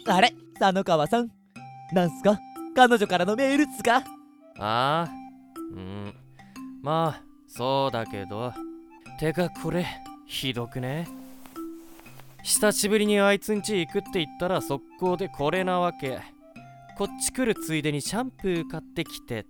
あれ、佐野川さん、なんすか？彼女からのメールっすか？ ああ、まあそうだけど、てかこれひどくね？久しぶりにあいつん家行くって言ったら速攻でこれなわけ。こっち来るついでにシャンプー買ってきてって。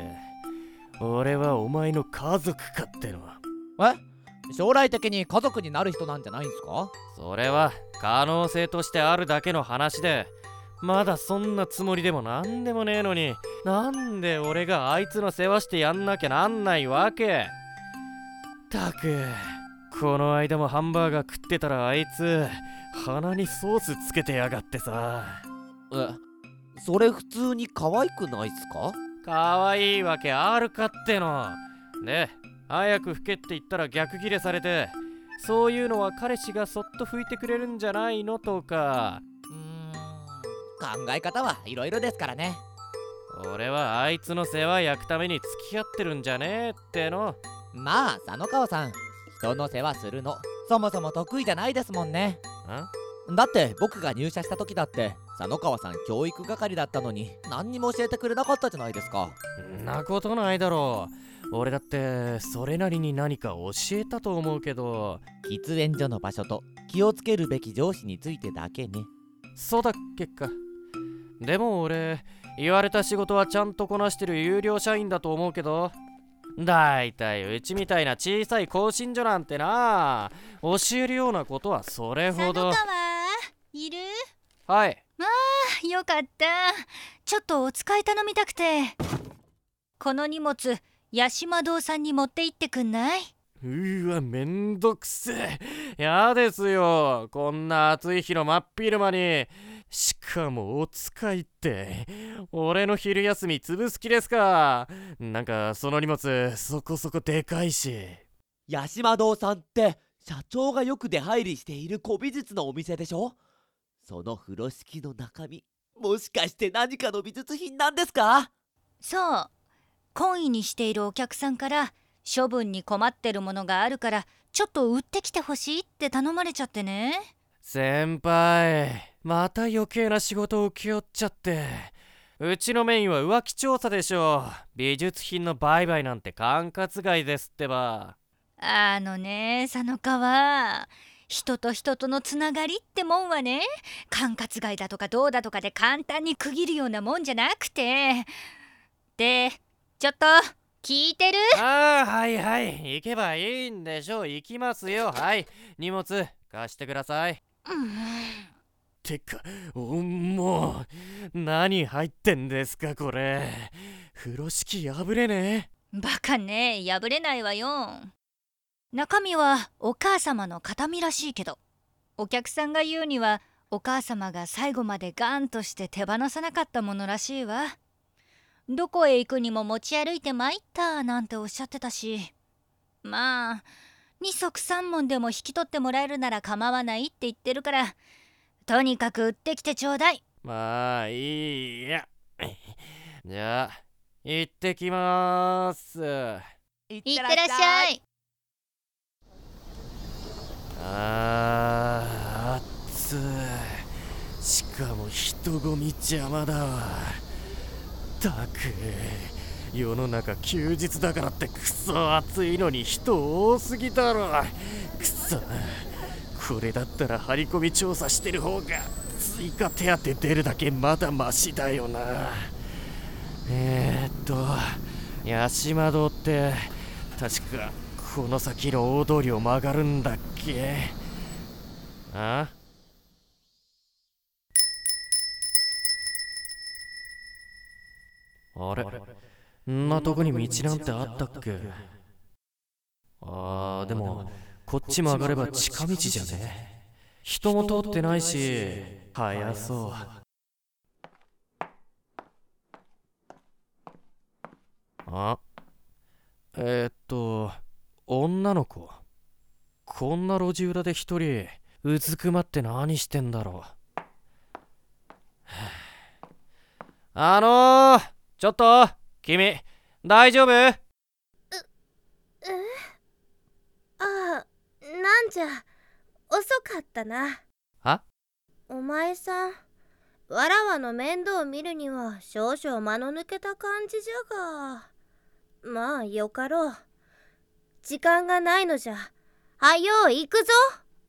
俺はお前の家族かっての。 将来的に家族になる人なんじゃないんすか？ それは可能性としてあるだけの話で、まだそんなつもりでもなんでもねえのに、なんで俺があいつの世話してやんなきゃなんないわけ。たく、この間もハンバーガー食ってたらあいつ鼻にソースつけてやがってさ。 それ普通に可愛くないっすか？ 可愛いわけあるかっての。で、早く拭けって言ったら逆ギレされて、そういうのは彼氏がそっと拭いてくれるんじゃないのとか。 考え方はいろいろですからね。 俺はあいつの世話焼くために付き合ってるんじゃねえっての。 まあ佐野川さん、人の世話するのそもそも得意じゃないですもんね。だって僕が入社した時だって佐野川さん教育係だったのに何にも教えてくれなかったじゃないですか。 んなことないだろう。俺だってそれなりに何か教えたと思うけど。 喫煙所の場所と気をつけるべき上司についてだけね。 そうだっけか。でも俺、言われた仕事はちゃんとこなしてる有料社員だと思うけど、だいたいうちみたいな小さい更新所なんてな、教えるようなことはそれほど。 佐野川いる？ はい。 よかった。ちょっとお使い頼みたくて。この荷物八島堂さんに持って行ってくんない？ わ、めんどくせえ。やですよ、こんな暑い日の真っ昼間に。しかもお使いって、俺の昼休み潰す気ですか？なんかその荷物そこそこでかいし。 八島堂さんって社長がよく出入りしている古美術のお店でしょ？その風呂敷の中身、もしかして何かの美術品なんですか？ そう、懇意にしているお客さんから処分に困ってるものがあるからちょっと売ってきてほしいって頼まれちゃってね。 先輩、また余計な仕事を請け負っちゃって。うちのメインは浮気調査でしょ。美術品の売買なんて管轄外ですってば。 佐野川、人と人とのつながりってもんはね、管轄外だとかどうだとかで簡単に区切るようなもんじゃなくて。で、ちょっと聞いてる？ はいはい、行けばいいんでしょ。行きますよ。はい、荷物貸してください。てか、もう何入ってんですかこれ。風呂敷破れねバカね、破れないわよ。中身はお母様の形見らしいけど、お客さんが言うにはお母様が最後までガンとして手放さなかったものらしいわ。どこへ行くにも持ち歩いて参ったなんておっしゃってたし、まあ二足三文でも引き取ってもらえるなら構わないって言ってるから、とにかく売ってきてちょうだい。 まあいいや。じゃあ行ってきまーす。 いってらっしゃい。 暑い。しかも人混み邪魔だわ。たく、世の中休日だからってクソ暑いのに人多すぎだろ。くそ、これだったら張り込み調査してる方が追加手当出るだけまだマシだよな。八島堂って確かこの先の大通りを曲がるんだっけ？あれ、んなとこに道なんてあったっけ？でもこっち曲がれば近道じゃね？人も通ってないし早そう。女の子。こんな路地裏で一人うずくまって何してんだろう。ちょっと君大丈夫？ なんじゃ遅かったな。 は？ お前さんわらわの面倒を見るには少々間の抜けた感じじゃが、まあよかろう。時間がないのじゃ。はよう行くぞ。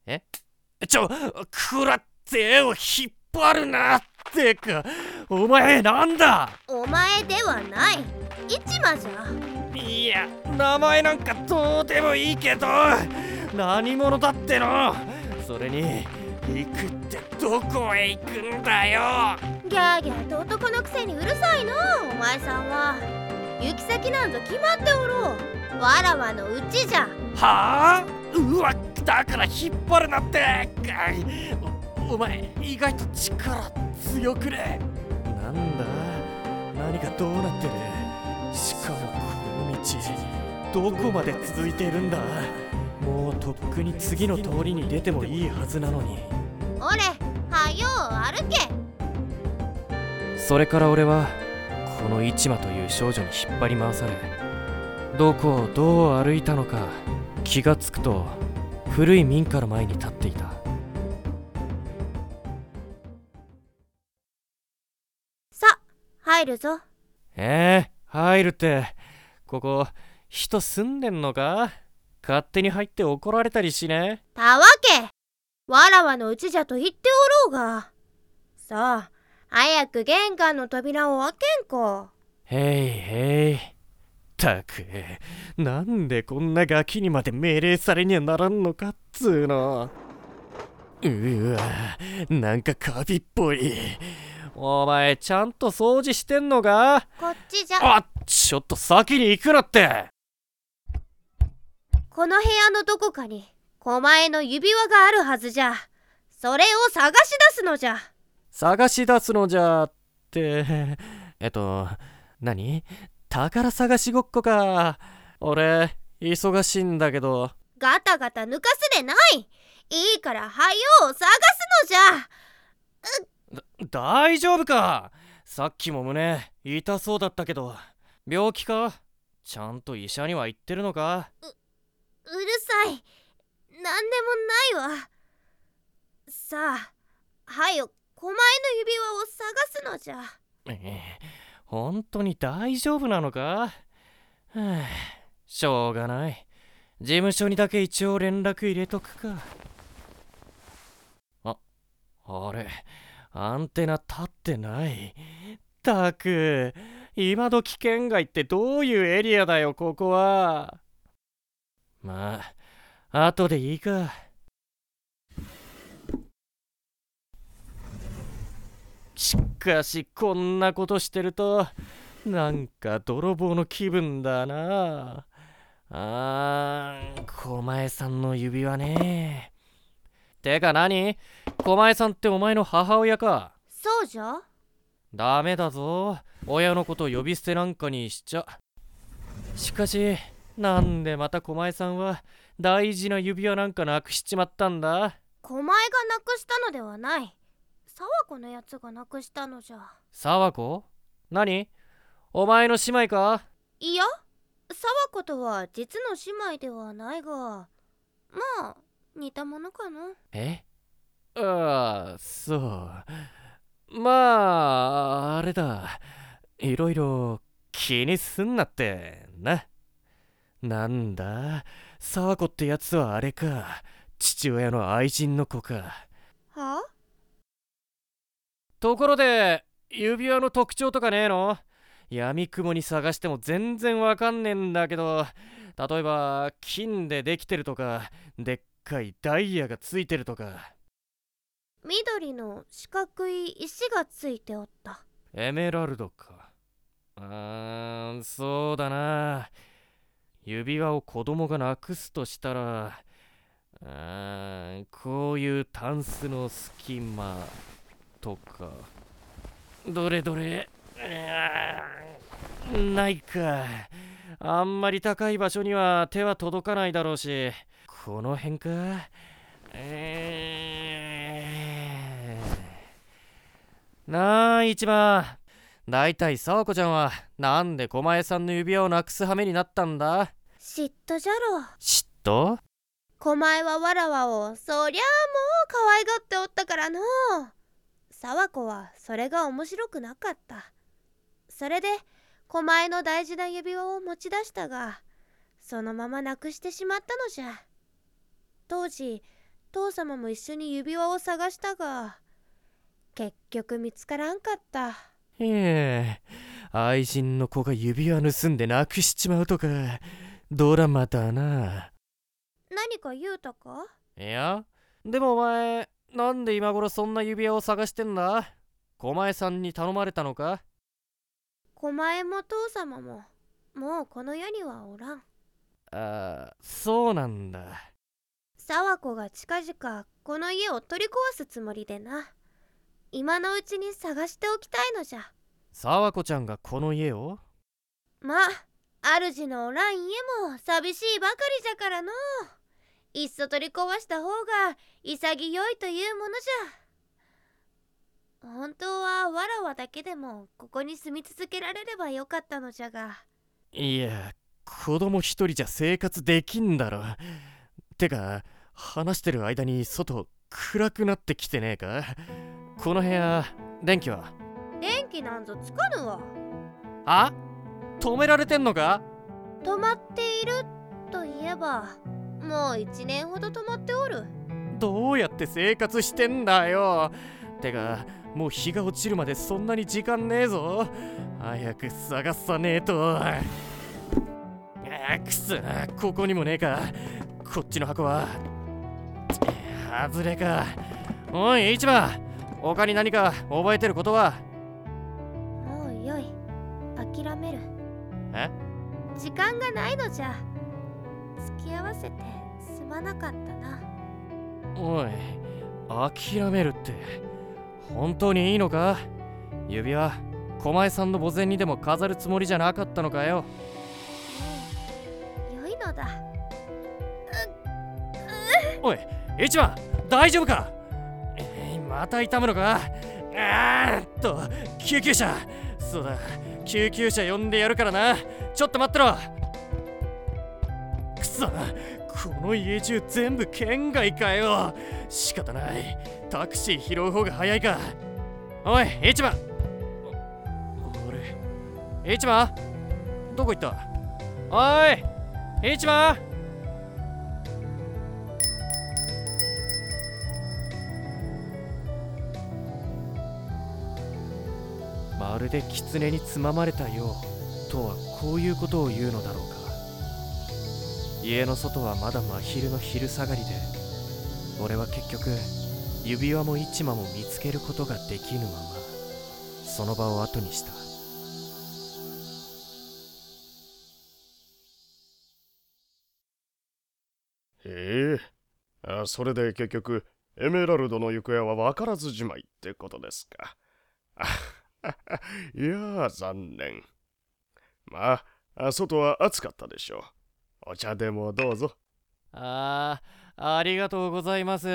くらって絵を引っ張るなってか、お前なんだ。 お前ではない、市間じゃ。 いや、名前なんかどうでもいいけど、何者だっての。それに行くってどこへ行くんだよ。 ギャーギャーと男のくせにうるさいのお前さんは。行き先なんぞ決まっておろう。わらわのうちじゃ。 はあ、うわ、だから引っ張るなって。お前意外と力強くね。なんだ、何かどうなってる。しかもこの道どこまで続いているんだ。もうとっくに次の通りに出てもいいはずなのに。 おれ、はよう歩け。 それから俺はこの市間という少女に引っ張り回され、どこをどう歩いたのか気がつくと古い民家の前に立っていた。 さ、入るぞ。 入るって、ここ人住んでんのか。勝手に入って怒られたりしね。 たわけ、わらわのうちじゃと言っておろうが。さあ、早く玄関の扉を開けんこ。 へい。たく、なんでこんなガキにまで命令されにはならんのかっつーの。うわ、なんかカビっぽい。お前ちゃんと掃除してんのか。 こっちじゃ。 ちょっと先に行くなって。 この部屋のどこかに狛江の指輪があるはずじゃ。それを探し出すのじゃ。 探し出すのじゃって何？宝探しごっこか。俺忙しいんだけど。 ガタガタ抜かすでない。いいからはよう探すのじゃ。 大丈夫か。さっきも胸痛そうだったけど、病気か。ちゃんと医者には行ってるのか。 うるさい。なんでもないわ。さあ、はよ狛江の指輪を探すのじゃ。 本当に大丈夫なのか。はあ、しょうがない。事務所にだけ一応連絡入れとくか。あれ、アンテナ立ってない。たく、今時県外ってどういうエリアだよここは。まあ後でいいか。しかしこんなことしてるとなんか泥棒の気分だな。狛江さんの指輪ね。てか何？狛江さんってお前の母親か。 そうじゃ。 ダメだぞ、親のこと呼び捨てなんかにしちゃ。しかしなんでまた狛江さんは大事な指輪なんかなくしちまったんだ。 狛江がなくしたのではない。沢子のやつがなくしたのじゃ。 沢子？何？お前の姉妹か？ いや、沢子とは実の姉妹ではないが、まあ似たものかな。 そう。まああれだ、いろいろ気にすんなってな。なんだ、沢子ってやつはあれか、父親の愛人の子か。 は？ ところで指輪の特徴とかねえの？闇雲に探しても全然わかんねえんだけど、例えば金でできてるとか、でっかいダイヤがついてるとか。 緑の四角い石がついておった。 エメラルドか。そうだな。指輪を子供がなくすとしたら、こういうタンスの隙間とか。どれどれ。ないか。あんまり高い場所には手は届かないだろうし、この辺か。なあ一番、だいたい沢子ちゃんはなんで狛江さんの指輪をなくす羽目になったんだ？ 嫉妬じゃろ。 嫉妬？ 狛江はわらわをそりゃあもう可愛がっておったからの。 沢子はそれが面白くなかった。それで狛江の大事な指輪を持ち出したが、そのままなくしてしまったのじゃ。当時父様も一緒に指輪を探したが、結局見つからんかった。 愛人の子が指輪盗んでなくしちまうとか、ドラマだな。 何か言うたか？ いや、でもお前、なんで今頃そんな指輪を探してんだ？狛江さんに頼まれたのか？ 狛江も父様ももうこの世にはおらん。 そうなんだ。 沢子が近々この家を取り壊すつもりでな。今のうちに探しておきたいのじゃ。 沢子ちゃんがこの家を？ まあ、主のおらん家も寂しいばかりじゃからの。いっそ取り壊した方が潔いというものじゃ。本当はわらわだけでもここに住み続けられればよかったのじゃが。 いや、子供一人じゃ生活できんだろ。てか、話してる間に外暗くなってきてねえか？この部屋、電気は？ 電気なんぞつかぬわ。 あ？止められてんのか？ 止まっているといえば、もう1年ほど止まっておる。 どうやって生活してんだよ。てか、もう日が落ちるまでそんなに時間ねえぞ。早く探さねえと。くそ、ここにもねえか。こっちの箱は外れか。おい、市場、他に何か覚えてることは？ もうよい、諦める。 え？ 時間がないのじゃ。付き合わせてすまなかったな。 おい、諦めるって本当にいいのか？指輪、狛江さんの墓前にでも飾るつもりじゃなかったのかよ。 良いのだ。 おい、市場、大丈夫か？また痛むのか？救急車。そうだ、救急車呼んでやるからな。ちょっと待ってろ。くそ、この家中全部県外かよ。仕方ない、タクシー拾う方が早いか。おい、市場。俺、市場、どこ行った？おい、市場。まるで狐につままれたようとはこういうことを言うのだろうか。家の外はまだ真昼の昼下がりで、俺は結局指輪も市間も見つけることができぬままその場を後にした。 へえ、それで結局エメラルドの行方は分からずじまいってことですか。いやー、残念。まあ、外は暑かったでしょう。お茶でもどうぞ。 ありがとうございます。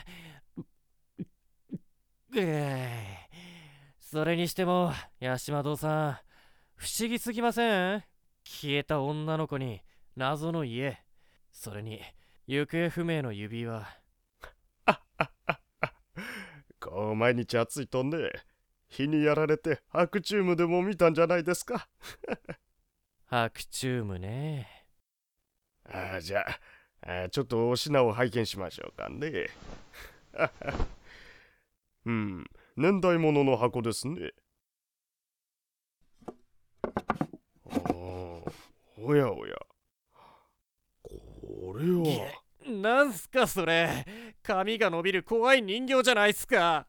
それにしても八島堂さん、不思議すぎません？消えた女の子に謎の家、それに行方不明の指輪。 こう毎日暑いとね、日にやられて白チュームでも見たんじゃないですか。 白チュームね。 じゃあ、ちょっとお品を拝見しましょうかね。年代物の箱ですね。おやおや、これは。 なんすかそれ、髪が伸びる怖い人形じゃないっすか。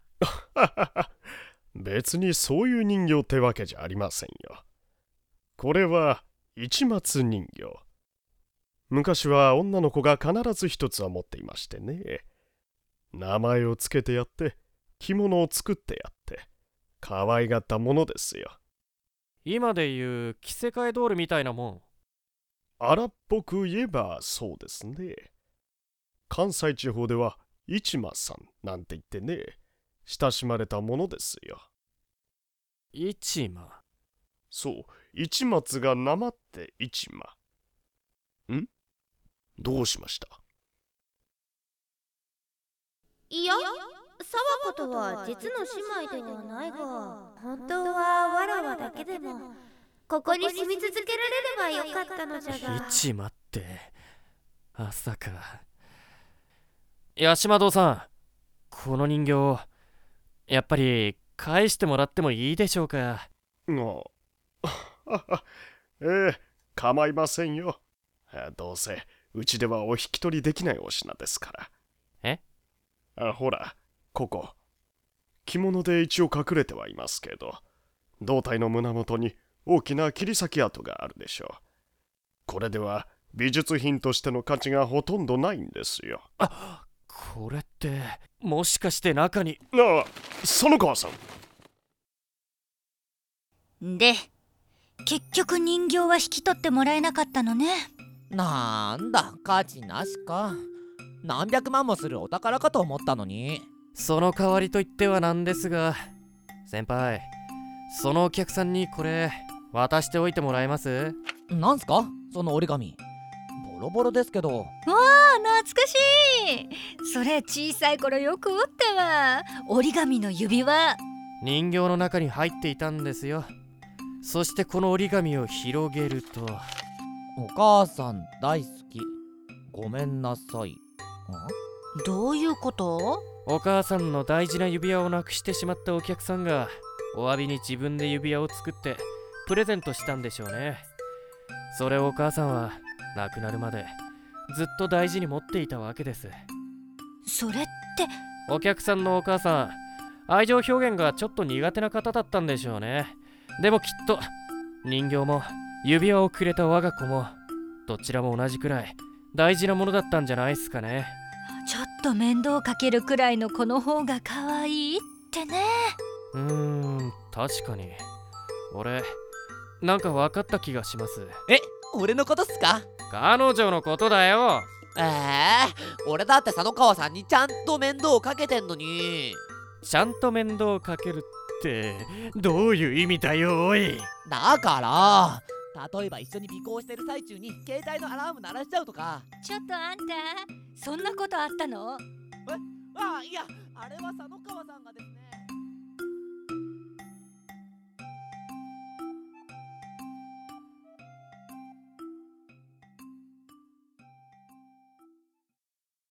別にそういう人形ってわけじゃありませんよ。これは市松人形。昔は女の子が必ず一つは持っていましてね。名前をつけてやって着物を作ってやって可愛がったものですよ。 今でいう着せ替えドールみたいなもん。 荒っぽく言えばそうですね。関西地方では市松さんなんて言ってね、親しまれたものですよ。 市間。 そう、市松がなまって市間。どうしました？ いや、 沢子とは実の姉妹ではないが、本当はわらわだけでもここに住み続けられればよかったのじゃが。 待って、朝か。八島堂さん、この人形やっぱり返してもらってもいいでしょうか。 構いませんよ。どうせうちではお引き取りできないお品ですから。ほら、ここ着物で一応隠れてはいますけど、胴体の胸元に大きな切り裂き跡があるでしょう。これでは美術品としての価値がほとんどないんですよ。 これってもしかして中に。 園川さんで、結局人形は引き取ってもらえなかったのね。 なんだ、価値なしか。何百万もするお宝かと思ったのに。 その代わりと言ってはなんですが、先輩、そのお客さんにこれ渡しておいてもらえます？ なんすかその折り紙。ボロボロですけど。 わあ、懐かしい。それ小さい頃よく折ったわ。折り紙の指輪。 人形の中に入っていたんですよ。そしてこの折り紙を広げると、 お母さん大好き、ごめんなさい。 どういうこと？ お母さんの大事な指輪をなくしてしまったお客さんがお詫びに自分で指輪を作ってプレゼントしたんでしょうね。それをお母さんは亡くなるまでずっと大事に持っていたわけです。 それってお客さんのお母さん、愛情表現がちょっと苦手な方だったんでしょうね。でもきっと人形も指輪をくれた我が子もどちらも同じくらい大事なものだったんじゃないですかね。 ちょっと面倒かけるくらいの子の方が可愛いってね。 確かに俺なんか分かった気がします。 俺のことっすか？ 彼女のことだよ。 俺だって佐野川さんにちゃんと面倒をかけてんのに。 ちゃんと面倒をかけるってどういう意味だよおい。だから例えば一緒に尾行してる最中に携帯のアラーム鳴らしちゃうとか。 ちょっとあんた、そんなことあったの？ いや、あれは佐野川さんが